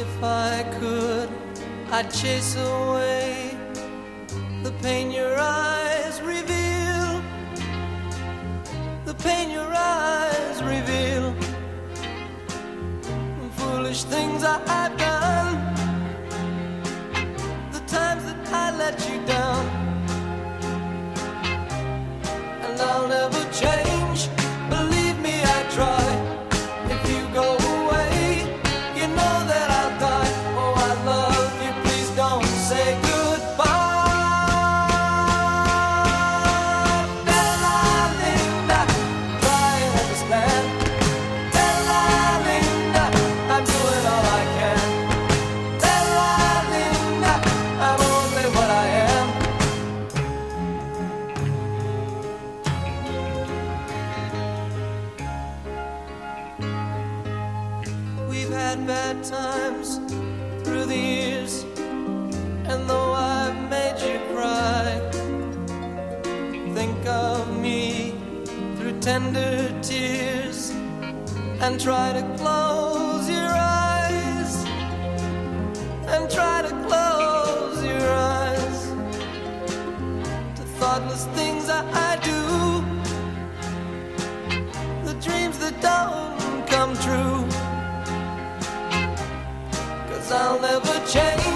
If I could, I'd chase away the pain your eyes reveal, the pain your eyes reveal, the foolish things I've done, the times that I let you down. And I'll never change, believe me, I try. If you go away, you know that I'll die. Oh, I love you, please don't say goodbye. Della-Linda, try and understand. Della-Linda, I'm doing all I can. Della-Linda, I'm only what I am. We've had bad times through the years, and though I've made you cry, think of me through tender tears and try to close your eyes, and try to close your eyes to thoughtless things I do, the dreams that don't come true. 'Cause I'll never change.